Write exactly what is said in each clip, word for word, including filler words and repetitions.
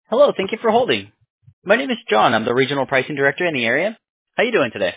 Hello, thank you for holding. My name is John. I'm the regional pricing director in the area. How you doing today?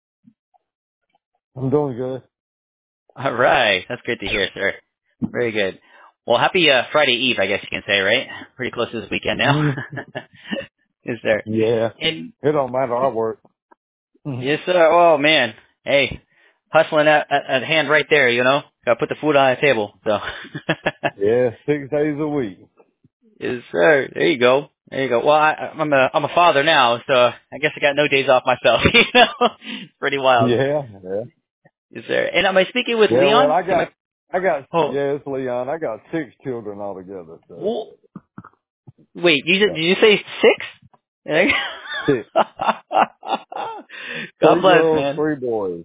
I'm doing good. All right, that's great to hear, sir. Very good. Well, happy uh, Friday Eve, I guess you can say, right? Pretty close to this weekend now. Mhm. Is there? Yeah. And It don't matter. I work. Mhm. yes, sir. Oh man, hey, hustling at, at, at hand right there. You know, got to put the food on the table. So. Yeah, six days a week. Yes, sir. There you go. There you go. Well, I, I'm a I'm a father now, so I guess I got no days off myself. You know, it's pretty wild. Yeah, yeah. Is there? And am I speaking with Yeah, well, Leon? I Am I? got, I got, Oh, yeah, it's Leon. I got six children altogether, so. well, wait. You said- Yeah. did you say six? Six. God Three bless, girls, man. three boys.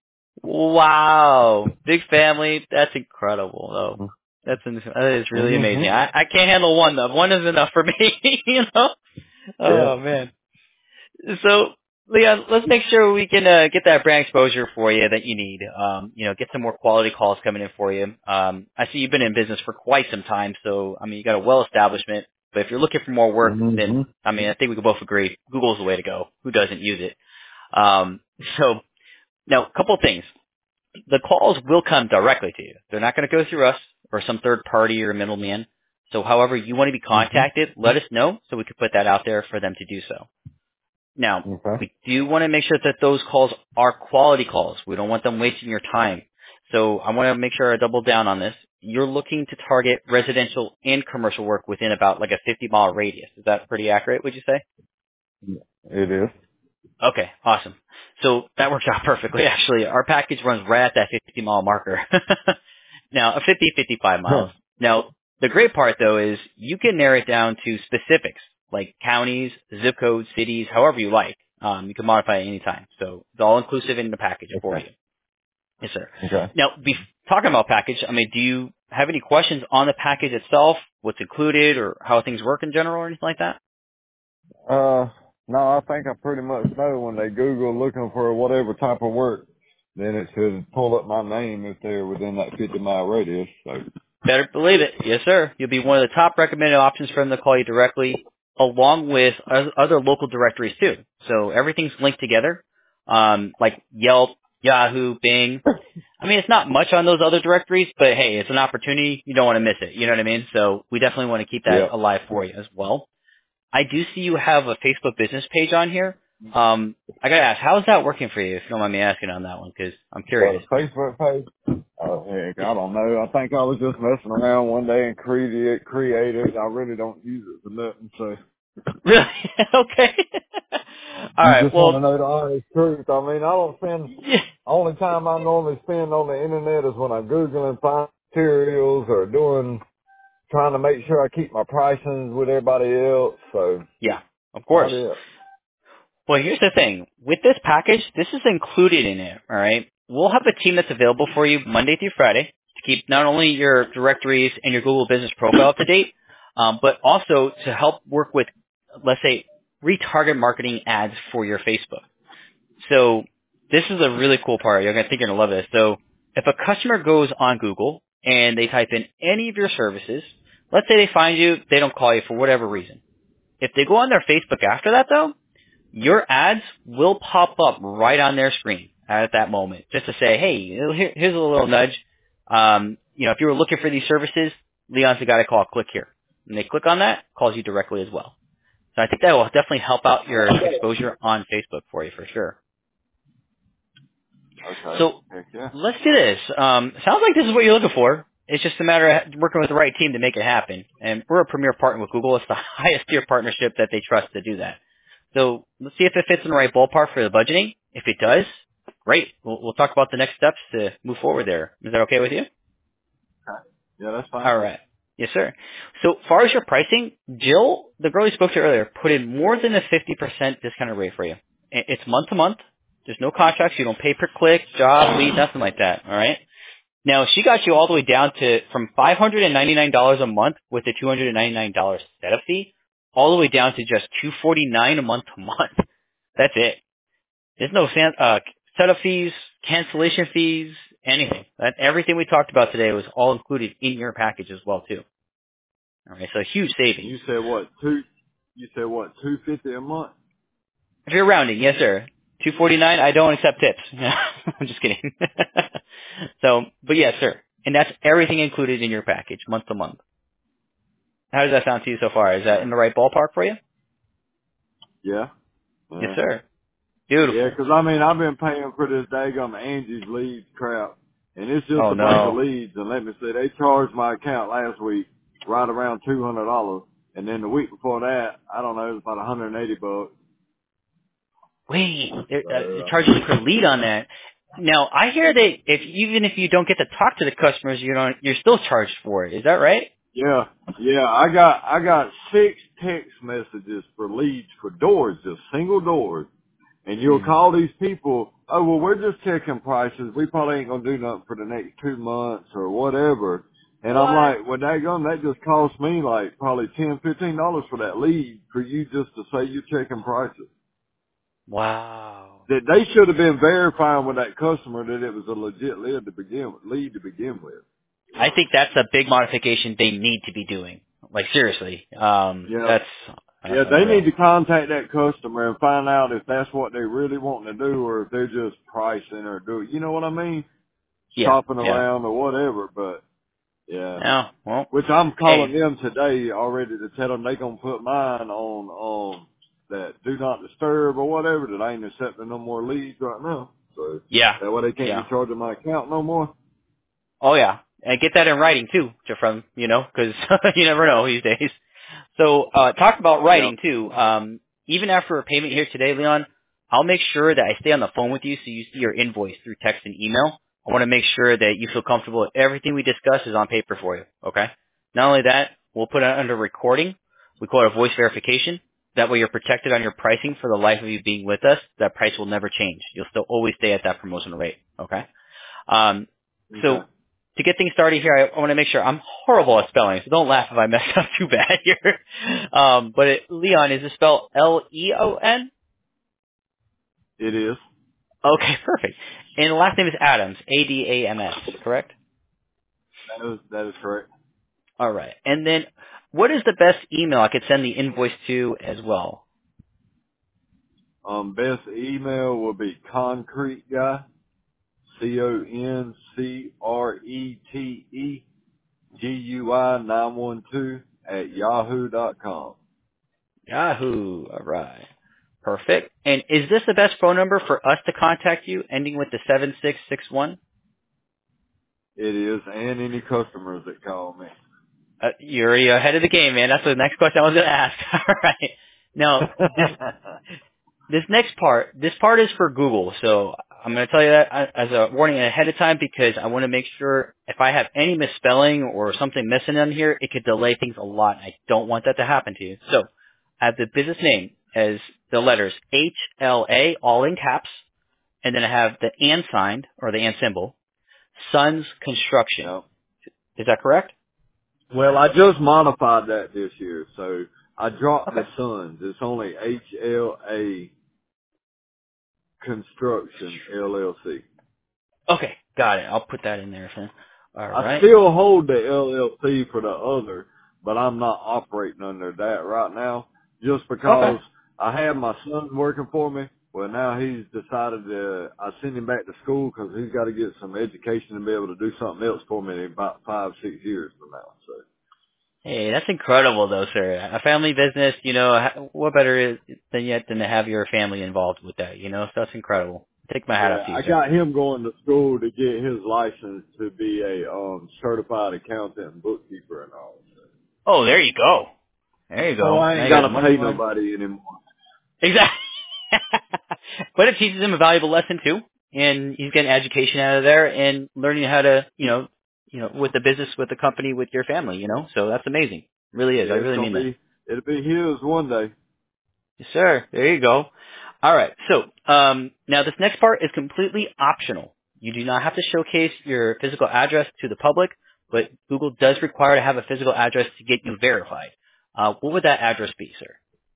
Wow, big family. That's incredible, though. That's in- that is really Mm-hmm. amazing. I I can't handle one though. One is enough for me. You know. Yeah. Oh man. So, Leon, let's make sure we can uh, get that brand exposure for you that you need. Um, you know, get some more quality calls coming in for you. Um, I see you've been in business for quite some time, so I mean, you got a well establishment. But if you're looking for more work, then Mm-hmm. I mean, I think we can both agree Google's the way to go. Who doesn't use it? Um, so now, a couple of things. The calls will come directly to you. They're not going to go through us or some third party or middleman. So, however you want to be Mm-hmm. contacted, let us know so we can put that out there for them to do so. Now, Okay. we do want to make sure that those calls are quality calls. We don't want them wasting your time. So I want to make sure I double down on this. You're looking to target residential and commercial work within about like a fifty mile radius. Is that pretty accurate, would you say? It is. Okay, awesome. So that works out perfectly actually. Our package runs right at that fifty mile marker. Now, a fifty, fifty-five Huh. miles. Now, the great part though is you can narrow it down to specifics like counties, zip codes, cities, however you like. Um, you can modify it anytime. So it's all inclusive in the package for Okay. you. Yes, sir. Okay. Now, be- talking about package, I mean, do you have any questions on the package itself, what's included, or how things work in general, or anything like that? Uh, no, I think I pretty much know when they Google looking for whatever type of work, then it should pull up my name if they're within that fifty mile radius. So, Better believe it. Yes, sir. You'll be one of the top recommended options for them to call you directly, along with o- other local directories too. So everything's linked together, um, like Yelp, Yahoo, Bing. I mean, it's not much on those other directories, but hey, it's an opportunity. You don't want to miss it. You know what I mean? So we definitely want to keep that yeah. alive for you as well. I do see you have a Facebook business page on here. Um, I gotta ask, how's that working for you? If you don't mind me asking on that one, because I'm But a curious. Facebook page? Oh heck, I don't know. I think I was just messing around one day and created created. I really don't use it for nothing. So Really? Okay. All you right. just want to Well, know the honest truth. I mean, I don't spend. yeah. Only time I normally spend on the internet is when I'm googling find materials or doing trying to make sure I keep my pricing with everybody else. So Yeah, of course. about it. Well, here's the thing. With this package, this is included in it, all right? We'll have a team that's available for you Monday through Friday to keep not only your directories and your Google business profile up to date, um, but also to help work with, let's say, retarget marketing ads for your Facebook. So this is a really cool part. You're going to think you're going to love this. So if a customer goes on Google and they type in any of your services, let's say they find you, they don't call you for whatever reason. If they go on their Facebook after that, though, your ads will pop up right on their screen at that moment, just to say, hey, here, here's a little nudge. Um, you know, if you were looking for these services, Leon's the guy to call. Click here. And they click on that, calls you directly as well. So I think that will definitely help out your exposure on Facebook for you for sure. Okay. So Heck yeah. let's do this. Um, sounds like this is what you're looking for. It's just a matter of working with the right team to make it happen. And we're a premier partner with Google. It's the highest tier partnership that they trust to do that. So let's see if it fits in the right ballpark for the budgeting. If it does, great. We'll, we'll talk about the next steps to move forward there. Is that okay with you? Okay. Yeah, that's fine. All right. Yes, sir. So far as your pricing, Jill, the girl you spoke to earlier, put in more than a fifty percent discounted rate for you. I- It's month to month. There's no contracts. You don't pay per click, job, lead, nothing like that. All right. Now she got you all the way down to from five hundred ninety-nine dollars a month with a two hundred ninety-nine dollars setup fee, all the way down to just two hundred forty-nine dollars a month to month. That's it. There's no san- uh, setup fees, cancellation fees, anything. That everything we talked about today was all included in your package as well too. All right, so huge savings. You said what? Two? You said what, two fifty a month? If you're rounding, yes, sir. two forty-nine. I don't accept tips. I'm just kidding. So, but yes, sir. And that's everything included in your package, month to month. How does that sound to you so far? Is that Uh, in the right ballpark for you? yeah. Yes, Uh, sir. yeah, Beautiful. 'cause I mean, I've been paying for this daggum Angie's leads crap, and it's just Oh a bunch of no. leads. And let me say, they charged my account last week right around two hundred dollars, and then the week before that, I don't know, it was about one hundred and eighty bucks. Wait, they're, uh, they're So I charging mean, you per lead on that. Now, I hear that if even if you don't get to talk to the customers, you don't, you're still charged for it. Is that right? yeah, yeah, I got I got six text messages for leads for doors, just single doors. And you'll Hmm. call these people, oh, well, we're just checking prices. We probably ain't going to do nothing for the next two months or whatever. And I'm What? like, well, daggone, that just cost me like probably ten, fifteen dollars for that lead for you just to say you're checking prices. Wow. That they should have been verifying with that customer that it was a legit lead to begin with, lead to begin with. I think that's a big modification they need to be doing. Like seriously, um, Yeah. that's uh, Yeah, they need unreal. to contact that customer and find out if that's what they really want to do or if they're just pricing or do, you know what I mean? Yeah, Shopping yeah. around or whatever, but yeah. No, well, Which I'm calling hey, them today already to tell them they gonna put mine on, on that do not disturb or whatever, that I ain't accepting no more leads right now. So yeah, that way they can't yeah. be charging my account no more. Oh yeah, and get that in writing too, to from you know, because you never know these days. So uh, talk about Yeah. writing too. Um, even after a payment here today, Leon, I'll make sure that I stay on the phone with you so you see your invoice through text and email. I want to make sure that you feel comfortable. Everything we discuss is on paper for you. Okay. Not only that, we'll put it under recording. We call it a voice verification. That way you're protected on your pricing for the life of you being with us. That price will never change. You'll still always stay at that promotional rate. Okay. Um, so Okay. to get things started here, I, I want to make sure I'm horrible at spelling, so don't laugh if I mess up too bad here. Um, but it, Leon, is it spelled L E O N? It is. Okay, perfect. And the last name is Adams, A D A M S, correct? That is, that is correct. All right. And then what is the best email I could send the invoice to as well? Um, best email will be concrete guy, C O N C R E T E G U I nine one two at yahoo dot com. Yahoo. All right. Perfect. And is this the best phone number for us to contact you, ending with the seven six six one? It is, and any customers that call me. Uh, you're you're ahead of the game, man. That's the next question I was going to ask. All right. Now, this this next part, this part is for Google. So I'm going to tell you that uh, as a warning ahead of time because I want to make sure if I have any misspelling or something missing in here, it could delay things a lot. I don't want that to happen to you. So I have the business name as the letters H L A, all in caps, and then I have the and sign or the and symbol, Sons Construction. Yeah. Is that correct? Well, I just modified that this year, so I dropped Okay. the Sons. It's only H L A Construction L L C. Okay, got it. I'll put that in there. Then. All I right. still hold the L L C for the other, but I'm not operating under that right now, just Okay. because I have my son working for me. Well, now he's decided to, I send him back to school because he's got to get some education and be able to do something else for me in about five, six years from now. So, Hey, that's incredible, though, sir. A family business, you know, ha- what better is than yet than to have your family involved with that, you know? So that's incredible. Take my hat yeah, off to you, I sir. got him going to school to get his license to be a um certified accountant and bookkeeper and all. Oh, there you go. There you So go. I Now ain't you got got the to money pay line. nobody anymore. Exactly. But it teaches him a valuable lesson too, and he's getting education out of there and learning how to, you know, you know, with the business, with the company, with your family, you know. So that's amazing. Really is. I Yeah, it's really gonna mean that. be, it'll be his one day. Yes, sir. There you go. All right. So um, now this next part is completely optional. You do not have to showcase your physical address to the public, but Google does require to have a physical address to get you verified. Uh, what would that address be, sir?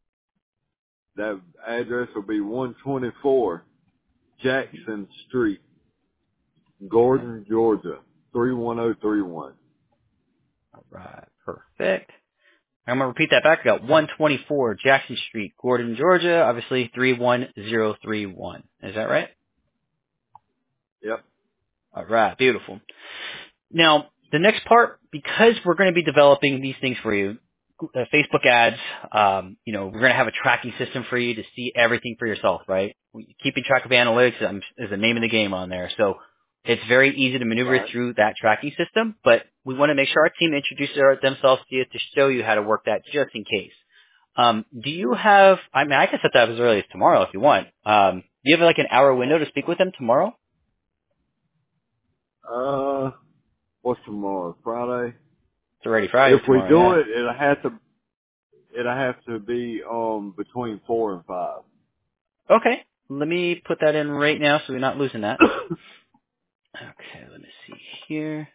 That address will be one twenty-four Jackson Street, Okay. Gordon, Georgia, three one zero three one. All right. Perfect. I'm gonna repeat that back. I got one twenty-four Jackson Street, Gordon, Georgia. Obviously three one zero three one. Is that right? Yep. All right, beautiful. Now, the next part, because we're going to be developing these things for you, uh, Facebook ads, um, you know, we're going to have a tracking system for you to see everything for yourself, right? Keeping track of analytics um, is the name of the game on there. So it's very easy to maneuver Right. through that tracking system, but we want to make sure our team introduces our- themselves to you to show you how to work that just in case. Um, do you have, I mean, I can set that up as early as tomorrow if you want. Um, do you have like an hour window to speak with them tomorrow? Uh, what's tomorrow? Friday? It's already Friday If we tomorrow, do yeah. it, it'll have to, it'll have to be, um, between four and five. Okay. Let me put that in right now so we're not losing that. Okay, let me see here.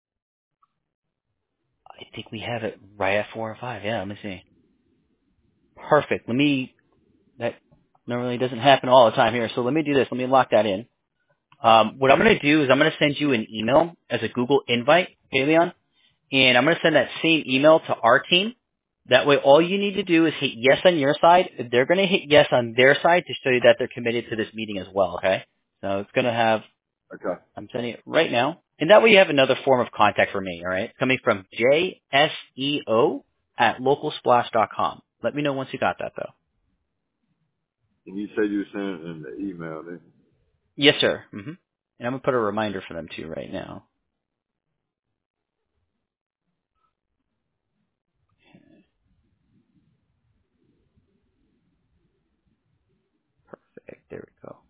I think we have it right at four or five. Yeah, let me see. Perfect. Let me, that normally doesn't happen all the time here, so let me do this. Let me lock that in. Um, what I'm going to do is I'm going to send you an email as a Google invite, okay, Leon? And I'm going to send that same email to our team. That way all you need to do is hit yes on your side. They're going to hit yes on their side to show you that they're committed to this meeting as well, okay? So it's going to have, Okay. I'm sending it right now. And that way you have another form of contact for me, all right? It's coming from J S E O at local splash dot com. Let me know once you got that, though. And you said you sent it in the email, didn't you? Yes, sir. hmm And I'm going to put a reminder for them, too, right now. Perfect. There we go.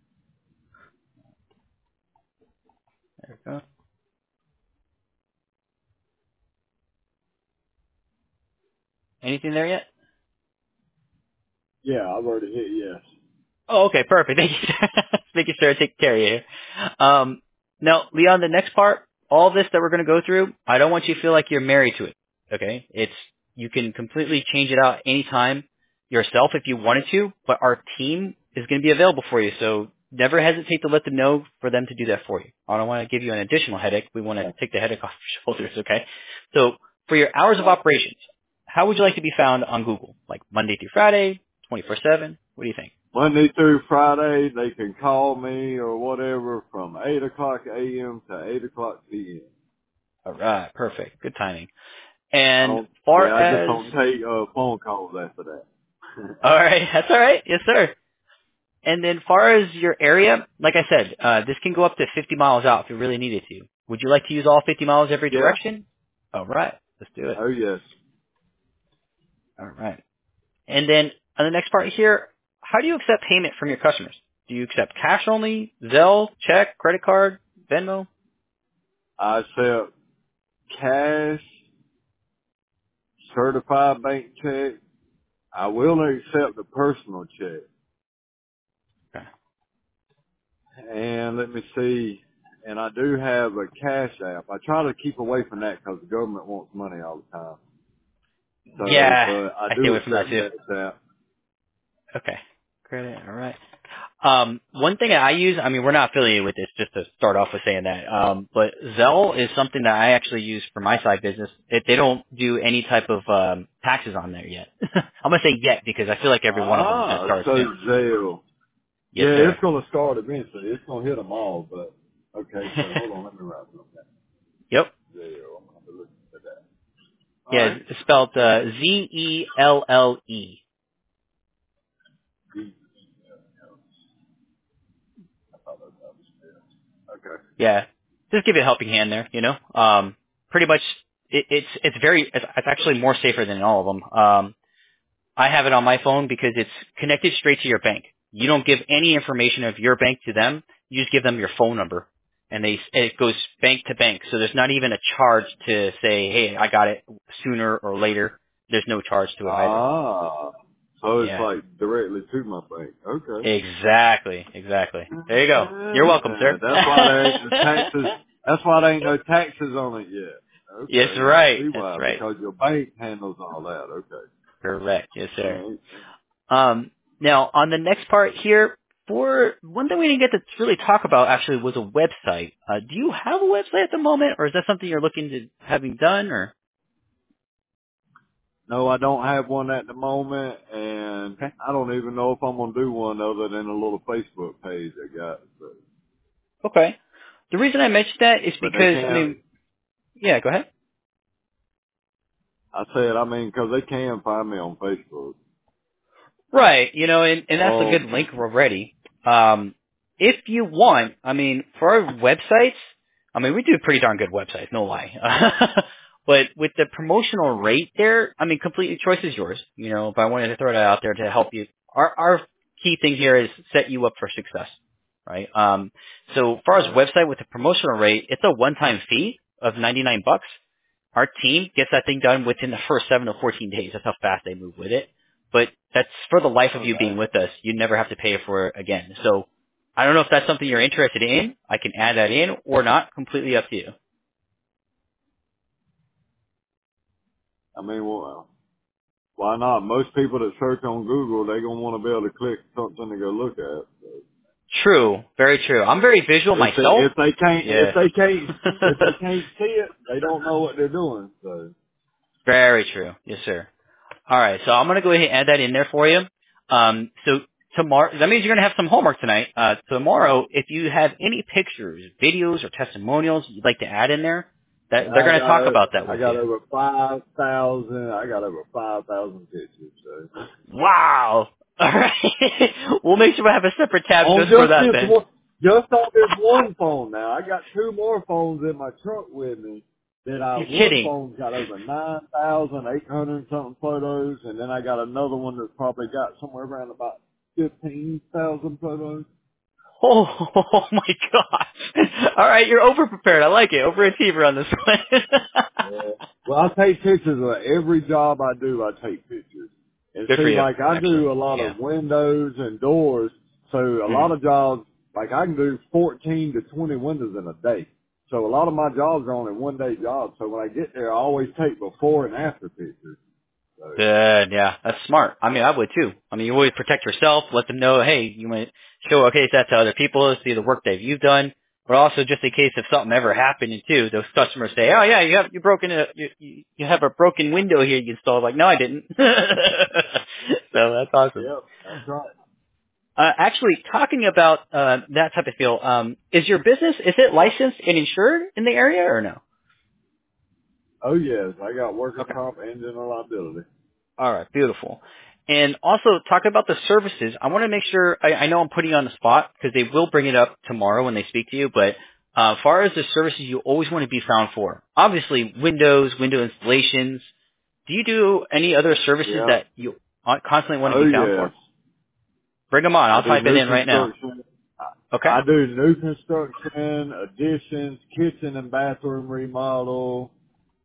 There we go. Anything there yet? Yeah, I've already hit yes. Oh, okay, perfect. Thank you. Making sure I take care of you. Um, now, Leon, the next part, all this that we're going to go through, I don't want you to feel like you're married to it. Okay, it's you can completely change it out anytime yourself if you wanted to, but our team is going to be available for you. So never hesitate to let them know for them to do that for you. I don't want to give you an additional headache. We want to Okay. take the headache off your shoulders. Okay, so for your hours of Right. operations, how would you like to be found on Google? Like Monday through Friday, twenty-four seven? What do you think? Monday through Friday, they can call me or whatever from eight o'clock a.m. to eight o'clock p.m. All right, perfect. Good timing. I And don't, far yeah, I just as, don't take, uh, phone calls after that. all right, that's all right. Yes, sir. And then far as your area, like I said, uh, this can go up to fifty miles out if you really needed to. Would you like to use all fifty miles every Yeah. direction? All right, let's do it. Oh yes. All right. And then on the next part here, how do you accept payment from your customers? Do you accept cash only, Zelle, check, credit card, Venmo? I accept cash, certified bank check. I will accept a personal check. Okay. And let me see. And I do have a cash app. I try to keep away from that because the government wants money all the time. So, Yeah, but I I stay do away from that accept too. cash app. Okay. Credit, all right. Um, one thing I use, I mean, we're not affiliated with this, just to start off with saying that, um, but Zelle is something that I actually use for my side business. It, they don't do any type of um, taxes on there yet. I'm going to say yet because I feel like every one of them is going to Ah, start so soon. Zelle. Yes, Yeah, sir. it's going to start eventually. It's going to hit them all, but okay. So hold on, let me write something down. Yep. Zelle. I'm going to look at that. All Yeah, right. it's spelled uh, Z E L L E. Okay. Yeah. Just give it a helping hand there, you know. Um, pretty much, it, it's it's very, it's, it's actually more safer than all of them. Um, I have it on my phone because it's connected straight to your bank. You don't give any information of your bank to them. You just give them your phone number, and they it goes bank to bank. So there's not even a charge to say, "Hey, I got it sooner or later." There's no charge to it either. Ah, so it's Yeah, like directly to my bank. Okay. exactly, exactly. There you go. You're welcome, Yeah, sir. that's why there ain't no taxes. That's why there ain't no taxes on it yet. Yes, Okay, I right. see That's why. right. Because your bank handles all that. Okay. Correct. Yes, All sir. right. Um, now, on the next part here, for one thing we didn't get to really talk about actually was a website. Uh, do you have a website at the moment, or is that something you're looking to having done? Or No, I don't have one at the moment, and Okay. I don't even know if I'm gonna do one other than a little Facebook page I got. But, Okay. The reason I mentioned that is but they because, I can. mean, yeah, go ahead. I said, I mean, 'cause they can find me on Facebook. Right, you know, and, and that's a good Oh, link already. Um, if you want, I mean, for our websites, I mean, we do pretty darn good websites, no lie. But with the promotional rate there, I mean, completely choice is yours. You know, if I wanted to throw that out there to help you, our our key thing here is set you up for success, right? Um, so as far as right. website with the promotional rate, it's a one-time fee of ninety-nine bucks. Our team gets that thing done within the first seven to fourteen days. That's how fast they move with it. But that's for the life of you being Okay. with us. You never have to pay for it again. So I don't know if that's something you're interested in. I can add that in or not. Completely up to you. I mean, well, why not? Most people that search on Google, they gonna want to be able to click something to go look at. So. True. Very true. I'm very visual If they, myself. if they can't, if Yeah. they can't, if they can't see it, they don't know what they're doing. So. Very true. Yes, sir. All right, so I'm going to go ahead and add that in there for you. Um, so tomorrow, that means you're going to have some homework tonight. Uh, tomorrow, if you have any pictures, videos, or testimonials you'd like to add in there, that And they're I going to got talk o- about that I with got you. over five thousand. I got over five thousand pictures. So Wow. All right. We'll make sure we have a separate tab on just for just that this then. one, just on this one phone now, I got two more phones in my truck with me. That I You're one kidding. phone's got over nine thousand eight hundred something photos, and then I got another one that's probably got somewhere around about fifteen thousand photos. Oh, oh my gosh. All right, you're over prepared. I like it. Overachiever on this one. Yeah. Well, I take pictures of every job I do. I take pictures. And Good for see, you. like I Excellent. do a lot Yeah. of windows and doors. So a Mhm. lot of jobs, like I can do fourteen to twenty windows in a day. So a lot of my jobs are only one day jobs. So when I get there, I always take before and after pictures. So Good, yeah, that's smart. I mean, I would too. I mean, you always protect yourself, let them know, hey, you might show a case that to other people, see the work that you've done, but also just in case if something ever happened too, those customers say, oh yeah, you have you broken a you, you you have a broken window here you installed. Like, no, I didn't. So that's awesome. yep, that's right. Uh, actually, talking about uh, that type of feel, um, is your business is it licensed and insured in the area or no? Oh yes, I got workers Okay. comp and general liability. All right, beautiful. And also talk about the services. I want to make sure I, I know I'm putting you on the spot because they will bring it up tomorrow when they speak to you. But uh, as far as the services you always want to be found for, obviously Windows, window installations. Do you do any other services Yeah. that you constantly want to Oh be found yes. for? Bring them on. I I'll do type it new in right now. construction. Okay. I, I do new construction, additions, kitchen and bathroom remodel.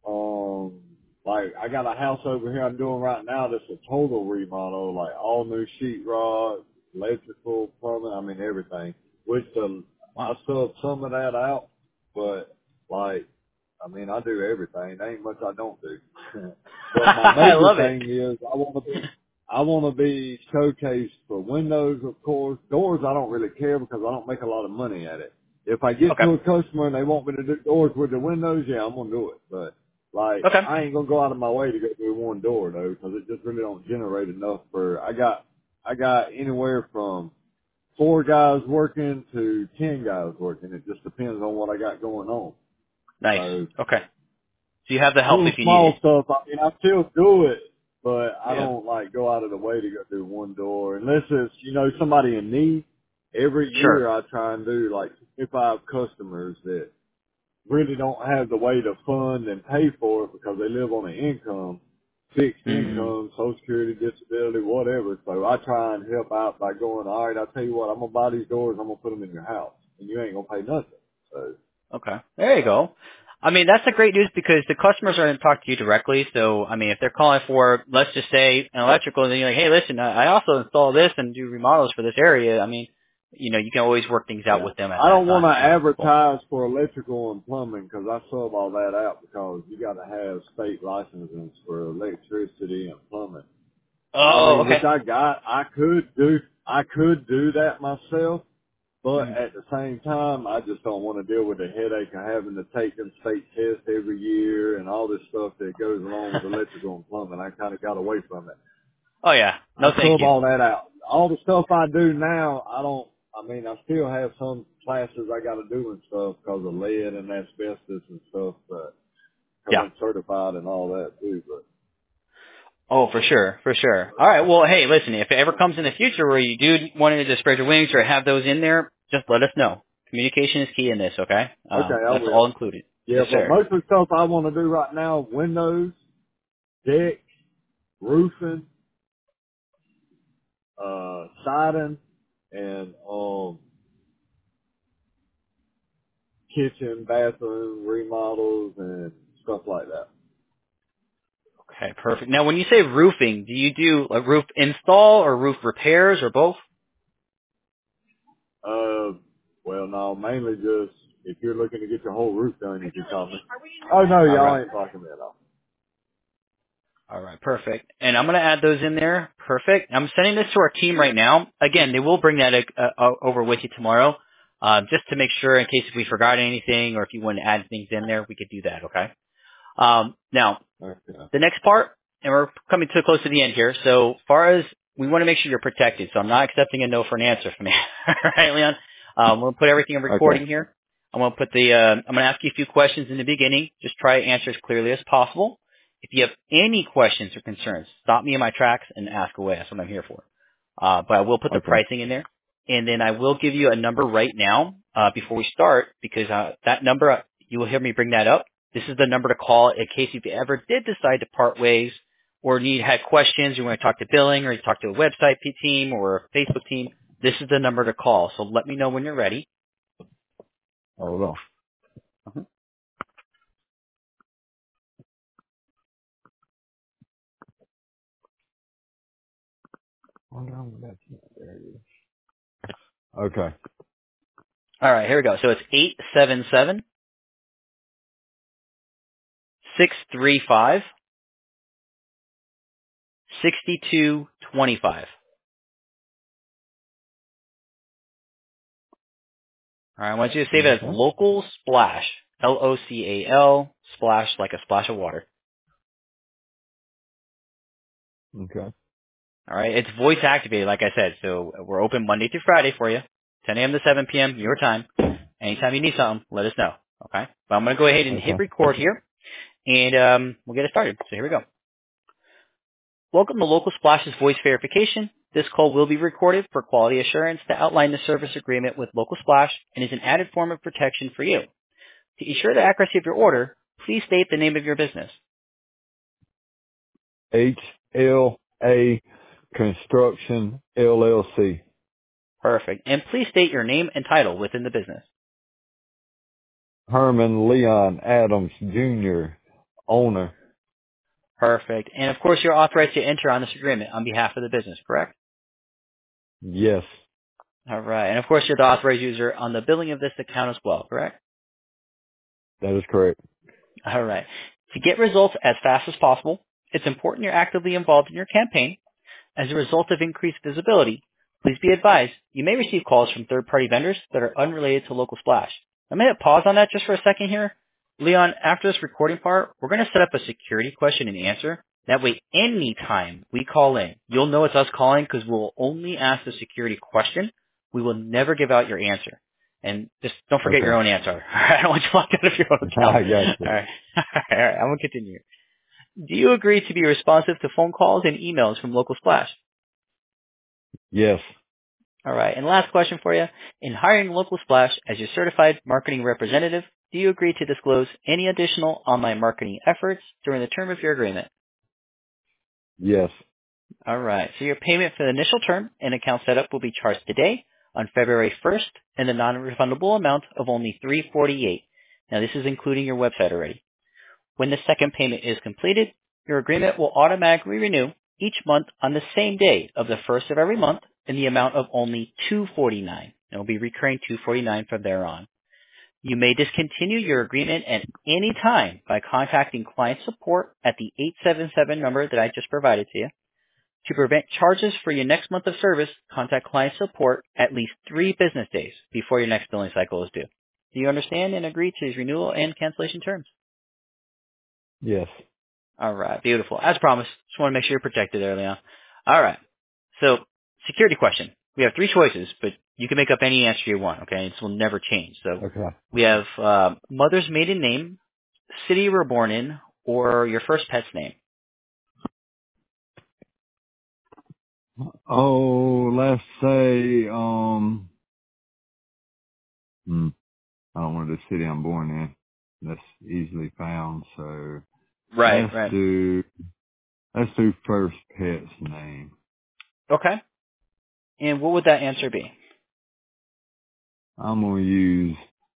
Um, like I got a house over here I'm doing right now that's a total remodel, like all new sheetrock, electrical, plumbing. I mean everything. Which the I Wow. sub some of that out, but like I mean I do everything. There ain't much I don't do. But my I major love it. thing is I want to be I want to be showcased for windows, of course. Doors, I don't really care because I don't make a lot of money at it. If I get Okay. to a customer and they want me to do doors with the windows, yeah, I'm gonna do it. But like, Okay. I ain't gonna go out of my way to go through one door though, because it just really don't generate enough for. I got I got anywhere from four guys working to ten guys working. It just depends on what I got going on. Nice. So Okay. So you have the help little if you need small it. stuff. I mean, I still do it, but I Yeah. don't like go out of the way to go through one door unless it's you know somebody in need. Every Sure. year I try and do like twenty-five customers that really don't have the way to fund and pay for it because they live on an income, fixed Mm-hmm. income, Social Security, disability, whatever. So I try and help out by going, all right, I'll tell you what, I'm gonna buy these doors, I'm gonna put them in your house, and you ain't gonna pay nothing. So Okay. There you go. I mean, that's the great news because the customers are going to talk to you directly. So, I mean, if they're calling for, let's just say, an electrical, and then you're like, hey, listen, I I also install this and do remodels for this area. I mean, you know, you can always work things out yeah. with them at I that don't want to time. So, cool. advertise for electrical and plumbing because I sub all that out because you got to have state licenses for electricity and plumbing. I Oh, mean, okay. which I got. I could do, I could do that myself, But Mhm. at the same time, I just don't want to deal with the headache of having to take them state tests every year and all this stuff that goes along with electrical and plumbing. I kind of got away from it. Oh yeah. I No, thank sub you. all that out. All the stuff I do now, I don't, I mean, I still have some classes I got to do and stuff because of lead and asbestos and stuff, but because Yeah. I'm certified and all that too. But Oh, for sure, for sure. All right. Well, hey, listen. If it ever comes in the future where you do want to spread your wings or have those in there, just let us know. Communication is key in this. Okay. okay, Um, I that's all will. included. Yeah, Yes, but sir. most of the stuff I want to do right now, windows, deck, roofing, uh, siding, and um, kitchen, bathroom remodels and stuff like that. Okay, perfect. Now, when you say roofing, do you do a roof install or roof repairs or both? Uh, well, no, mainly just if you're looking to get your whole roof done, you can call me. Oh no, All y'all right. ain't talking that off. All right, perfect. And I'm going to add those in there. Perfect. I'm sending this to our team right now. Again, they will bring that uh, uh, over with you tomorrow, uh, just to make sure in case if we forgot anything or if you want to add things in there, we could do that. Okay. Um, now, Okay. the next part, and we're coming too close to the end here. So far as we want to make sure you're protected, so I'm not accepting a no for an answer from you. All right, Leon. Um, we'll put everything in Okay. recording here. I'm going to put the. Uh, I'm going to ask you a few questions in the beginning. Just try to answer as clearly as possible. If you have any questions or concerns, stop me in my tracks and ask away. That's what I'm here for. Uh, but I will put the Okay. pricing in there, and then I will give you a number right now uh, before we start because uh, that number uh, you will hear me bring that up. This is the number to call in case if you ever did decide to part ways or need had questions, you want to talk to billing or you talk to a website p- team or a Facebook team. This is the number to call. So let me know when you're ready. Hold on. Mhm. Hold on. That's it. There it is. Okay. All right, here we go. So it's eight seven seven, six three five, six two two five. All right, I want you to save it as Okay. local splash, L O C A L, splash like a splash of water. Okay. All right, it's voice activated, like I said. So we're open Monday through Friday for you, ten a.m. to seven p.m. your time. Anytime you need something, let us know. Okay, but I'm going to go ahead and hit Okay. record here, and um, we'll get it started. So here we go. Welcome to Local Splash's voice verification. This call will be recorded for quality assurance to outline the service agreement with Local Splash and is an added form of protection for you. To ensure the accuracy of your order, please state the name of your business. H L A Construction L L C. Perfect. And please state your name and title within the business. Herman Leon Adams Junior Owner. Perfect. And of course, you're authorized to enter on this agreement on behalf of the business, correct? Yes. All right. And of course, you're the authorized user on the billing of this account as well, correct? That is correct. All right. To get results as fast as possible, it's important you're actively involved in your campaign. As a result of increased visibility, please be advised you may receive calls from third-party vendors that are unrelated to Local Splash. I'm going to pause on that just for a second here. Leon, after this recording part, we're going to set up a security question and answer. That way, anytime we call in, you'll know it's us calling because we'll only ask the security question. We will never give out your answer. And just don't forget your Okay. own answer. All right? I don't want you locked out of your own account. I got All you. right. All right. I'm going to continue. Do you agree to be responsive to phone calls and emails from Local Splash? Yes. All right. And last question for you. In hiring Local Splash as your certified marketing representative, do you agree to disclose any additional online marketing efforts during the term of your agreement? Yes. All right. So your payment for the initial term and account setup will be charged today on February first in the non-refundable amount of only three hundred forty-eight dollars. Now this is including your website already. When the second payment is completed, your agreement will automatically renew each month on the same day of the first of every month in the amount of only two hundred forty-nine dollars. It will be recurring two hundred forty-nine dollars from there on. You may discontinue your agreement at any time by contacting client support at the eight seven seven number that I just provided to you. To prevent charges for your next month of service, contact client support at least three business days before your next billing cycle is due. Do you understand and agree to these renewal and cancellation terms? Yes. All right, beautiful. As promised, just want to make sure you're protected there, Leon. All right. So, security question. We have three choices, but you can make up any answer you want, okay? This will never change. So, Okay. we have uh, mother's maiden name, city you were born in, or your first pet's name. Oh, let's say, um, hmm, I don't want the city I'm born in. That's easily found, so Right, let's right. do, let's do first pet's name. Okay. And what would that answer be? I'm gonna use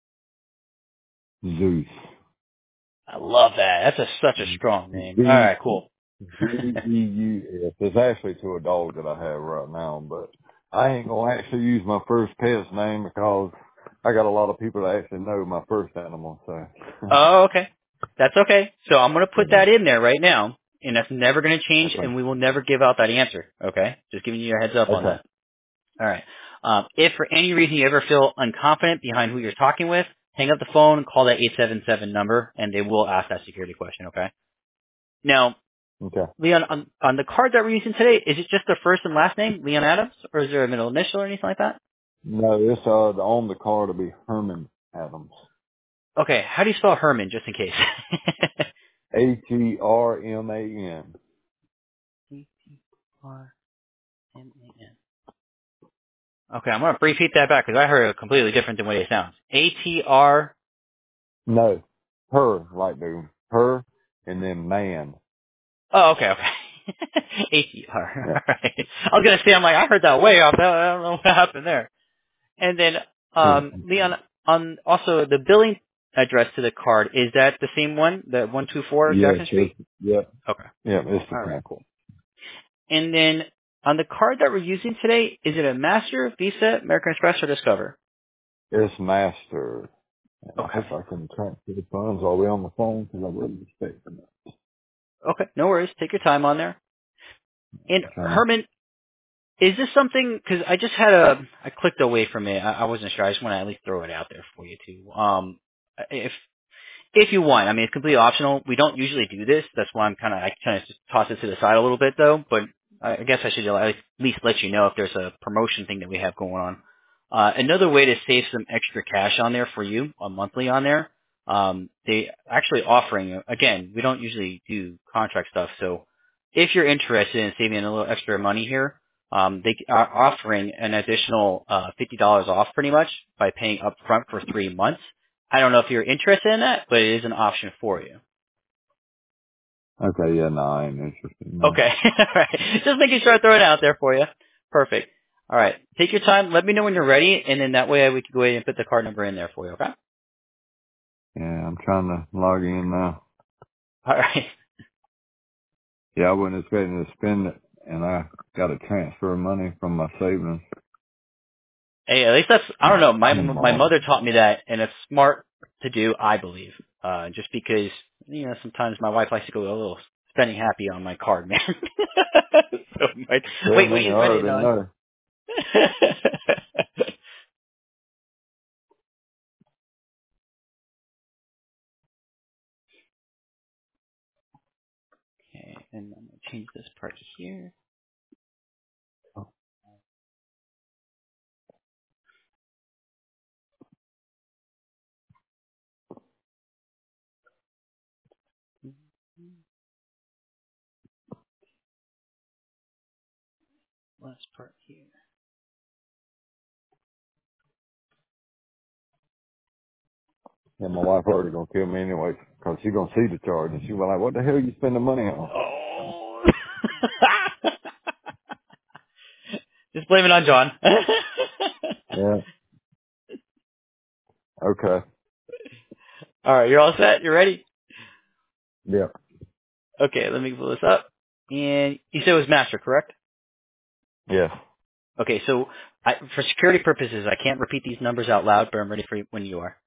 Zeus. I love that. That's a, such a strong name. All Z right, cool. Z E U S. It's actually to a dog that I have right now, but I ain't gonna actually use my first pet's name because I got a lot of people that actually know my first animal, so. Oh, okay. That's okay. So I'm going to put Yeah. that in there right now, and that's never going to change, Okay. and we will never give out that answer, okay? Just giving you a heads up on Okay. that. All right. Um, if for any reason you ever feel unconfident behind who you're talking with, hang up the phone and call that eight seven seven number, and they will ask that security question, okay? Now, Okay. Leon, on, on the card that we're using today, is it just the first and last name, Leon Adams, or is there a middle initial or anything like that? No, it's uh the on the card will be Herman Adams. Okay, how do you spell Herman, just in case? A T R M A N. E T R M A N. Okay, I'm going to repeat that back because I heard it completely different than what it sounds. A T R. No. Her, like the her and then man. Oh, okay, okay. A T R. Yeah. All right. I was going to say, I'm like, I heard that way off. I don't know what happened there. And then, um, Leon, on also the billing address to the card, is that the same one, the one two four Yes, Jackson Street? it's, yeah. Okay. Yeah, it's the All right, same. cool. And then on the card that we're using today, is it a Master, Visa, American Express, or Discover? It's master. And I Okay. hope I can transfer the funds while we're on the phone because I wasn't expecting it. Okay, no worries. Take your time on there. And I'm trying to, Herman, is this something, because I just had a, I clicked away from it. I, I wasn't sure. I just want to at least throw it out there for you too. Um, if if you want, I mean, it's completely optional. We don't usually do this. That's why I'm kind of, I kind of just toss it to the side a little bit though. But I I guess I should at least let you know if there's a promotion thing that we have going on. Uh, another way to save some extra cash on there for you, a monthly on there. Um, they actually offering, again, we don't usually do contract stuff. So if you're interested in saving a little extra money here, um, they are offering an additional uh, fifty dollars off pretty much by paying upfront for three months. I don't know if you're interested in that, but it is an option for you. okay, yeah, no, I ain't interested in that. Okay. All right. Just making sure I throw it out there for you. Perfect. All right. Take your time. Let me know when you're ready, and then that way we can go ahead and put the card number in there for you, okay? Yeah, I'm trying to log in now. All right. Yeah, I wasn't expecting to spend it, and I got to transfer money from my savings. Hey, at least that's, I don't know, my Hmm. my mother taught me that, and it's smart to do, I believe. Uh, just because, you know, sometimes my wife likes to go a little spending happy on my card, man. So, my, Tell wait, me, wait, I you ready? already No. know. Okay, and I'm going to change this part here. Last part here. And my wife already gonna kill me anyway, cause she gonna see the charge, and she was like, "What the hell you spending money on?" Oh. Just blame it on John. Yeah. Okay. All right, you're all set? You ready? Yeah. Okay, let me pull this up. And you said it was master, correct? Yes. Okay, so I, for security purposes, I can't repeat these numbers out loud, but I'm ready for you when you are.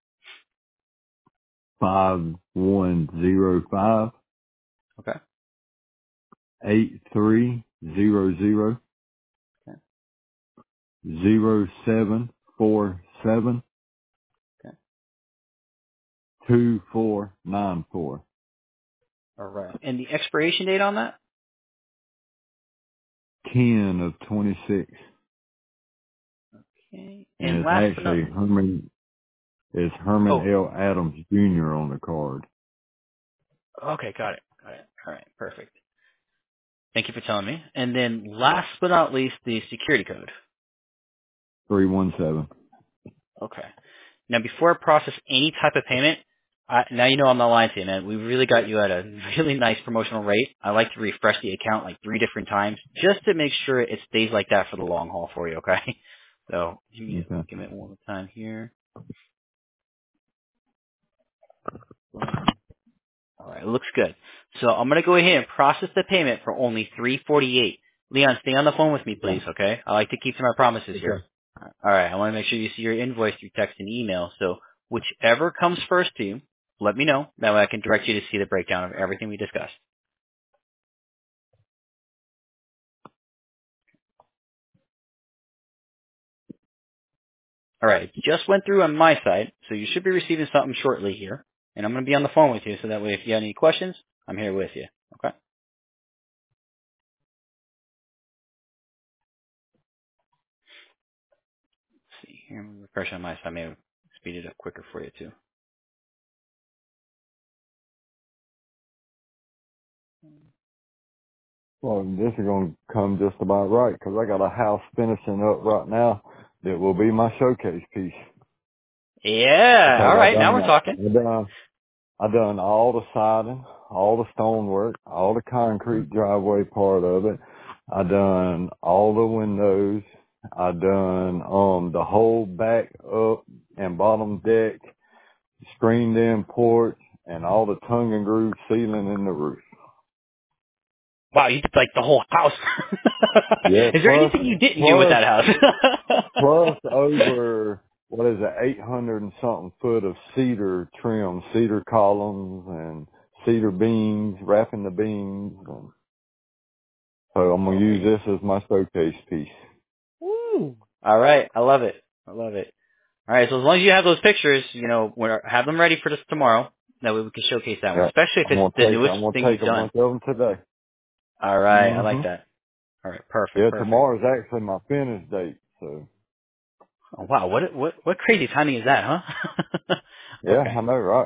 Five one zero five Okay. eight three zero zero Okay. zero seven four seven Okay. two four nine four. All right. And the expiration date on that? ten of twenty-six. Okay. And And it's last but not actually Herman, it's Herman oh, L. Adams Junior on the card. okay, got it. Got it. All right, perfect. Thank you for telling me. And then last but not least, the security code. three one seven. Okay. Now, before I process any type of payment, I, now you know I'm not lying to you, man. We really got you at a really nice promotional rate. I like to refresh the account like three different times just to make sure it stays like that for the long haul for you, okay? So give me, Okay. give me one more time here. All right, it looks good. So I'm going to go ahead and process the payment for only three forty-eight. Leon, stay on the phone with me, please, Okay. okay? I like to keep to my promises here. Okay. All right, I want to make sure you see your invoice through text and email. So whichever comes first to you, let me know. That way I can direct you to see the breakdown of everything we discussed. All right, it just went through on my side, so you should be receiving something shortly here. And I'm going to be on the phone with you, so that way if you have any questions, I'm here with you. Okay? Let's see here. I'm going to refresh on my side. Maybe speed it up quicker for you, too. Well, this is going to come just about right because I got a house finishing up right now that will be my showcase piece. Yeah. Because All I right. Now done, we're talking. I done, I done all the siding, all the stonework, all the concrete driveway part of it. I done all the windows. I done um the whole back up and bottom deck, screened in porch, and all the tongue and groove ceiling in the roof. Wow, you did like the whole house. Yeah, Is there plus anything you didn't do with plus that house? plus over what is it, eight hundred and something foot of cedar trim, cedar columns and cedar beams, wrapping the beams. And so I'm gonna use Great. this as my showcase piece. Woo. All right. I love it. I love it. All right. So as long as you have those pictures, you know, we're, have them ready for this tomorrow. That way we can showcase that one, Yeah, especially if I'm it's gonna the take newest I'm gonna thing take you've a done. bunch of them today. All right. I like Mhm. that. All right. Perfect. Yeah, Perfect. tomorrow's actually my finish date. So Oh, wow. What, what, what crazy timing is that, huh? yeah, Okay. I know, right?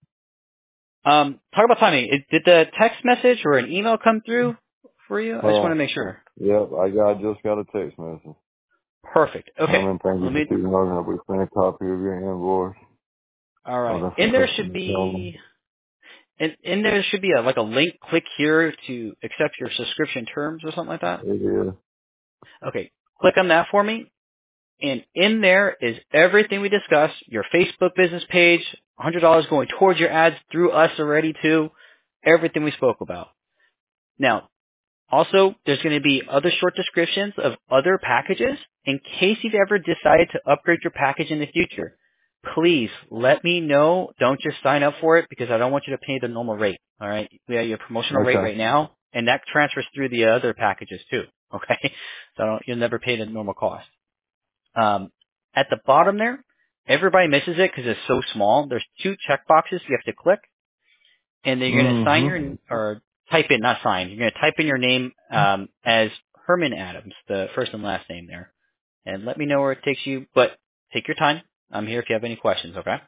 Um, talk about timing. It, did the text message or an email come through for you? I just want Uh, to make sure. yep, I got I just got a text message. Perfect. Okay. Herman, thank you Let for me. choosing Logan. We sent a copy of your invoice. All Oh, right. that's In a there should customer telling. be. In, in there should be a, like a link. Click here to accept your subscription terms or something like that. It is. Okay. Click on that for me. And in there is everything we discussed. Your Facebook business page. one hundred dollars going towards your ads through us already too. Everything we spoke about. Now, also, there's going to be other short descriptions of other packages in case you've ever decided to upgrade your package in the future. Please let me know. Don't just sign up for it because I don't want you to pay the normal rate. All right, we have your promotional rate Okay. right now, and that transfers through the other packages too. Okay, so don't, you'll never pay the normal cost. Um, at the bottom there, everybody misses it because it's so small. There's two check boxes you have to click and then you're going to sign your Mm-hmm. or type in, not sign. You're going to type in your name um, as Herman Adams, the first and last name there, and let me know where it takes you. But take your time. I'm here if you have any questions. Okay.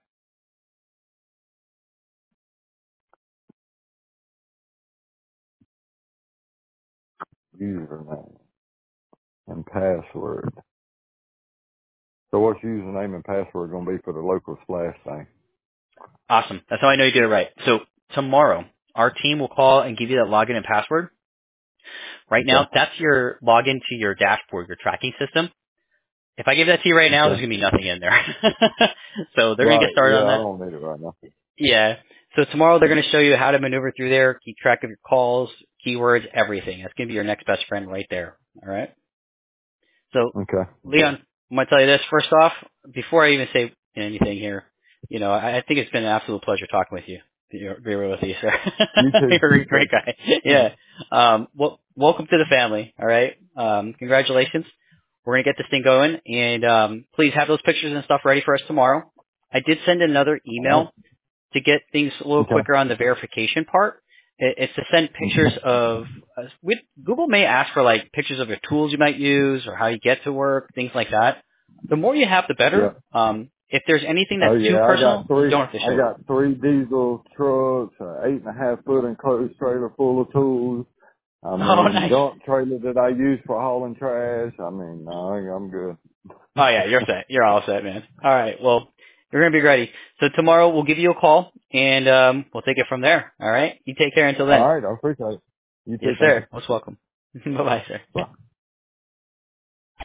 Username and password. So what's username and password going to be for the local splash thing? Awesome. That's how I know you did it right. So tomorrow, our team will call and give you that login and password. Right Okay. now, that's your login to your dashboard, your tracking system. If I give that to you right now, there's Okay. going to be nothing in there. So they're going to get Right. started Yeah, on I that. don't need it right now. Yeah. So tomorrow they're going to show you how to maneuver through there, keep track of your calls, keywords, everything. That's going to be your next best friend right there. All right. So Okay. Leon, I'm going to tell you this first off, before I even say anything here, you know, I, I think it's been an absolute pleasure talking with you. be, be real with you, sir. You too. You're a great guy. Yeah. Um, well, welcome to the family. All right. Um, congratulations. We're gonna get this thing going, and um, please have those pictures and stuff ready for us tomorrow. I did send another All right. email to get things a little Okay. quicker on the verification part. It, it's to send pictures of. Uh, we, Google may ask for like pictures of your tools you might use or how you get to work, things like that. The more you have, the Yeah. better. Um, if there's anything Oh that's too yeah, I got personal, you three. don't have to I show it. got three diesel trucks, an eight and a half foot enclosed trailer full of tools. I Oh, mean, nice. dump trailer that I use for hauling trash. I mean, no, I'm good. Oh yeah, you're set. You're all set, man. All right. Well, you're gonna be ready. So tomorrow we'll give you a call and um, we'll take it from there. All right. You take care until All then. right, I appreciate it. You Yes, too. Thank you. sir. Most welcome. Bye bye, sir. Bye.